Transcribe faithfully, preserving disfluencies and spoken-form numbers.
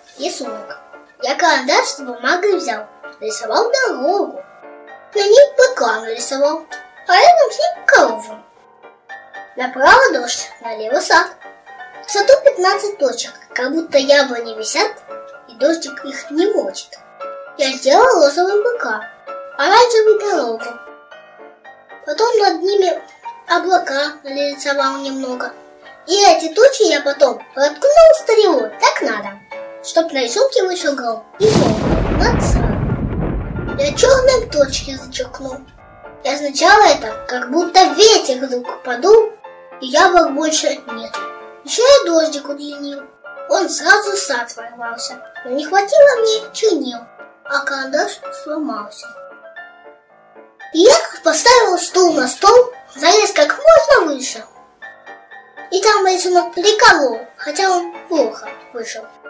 рисунок. Я карандаш с бумагой взял, нарисовал дорогу. На ней быка нарисовал, а рядом с ним корову. Направо дождь, налево сад. В саду пятнадцать точек, как будто яблони висят, и дождик их не мочит. Я сделал розовым быка, оранжевый дорогу. Потом над ними облака нарисовал немного. И эти тучи я потом проткнул стрелой, так надо, чтоб на рисунке вышел гром и молния над садом. Я черным точки зачеркнул. И означало это, как будто ветер вдруг подул, и яблок больше нет. Еще я дождик удлинил. Он сразу в сад ворвался, но не хватило мне чернил, а карандаш сломался. И я поставил стул на стол, залез как можно выше. И там рисунок приколол, хотя он плохо вышел.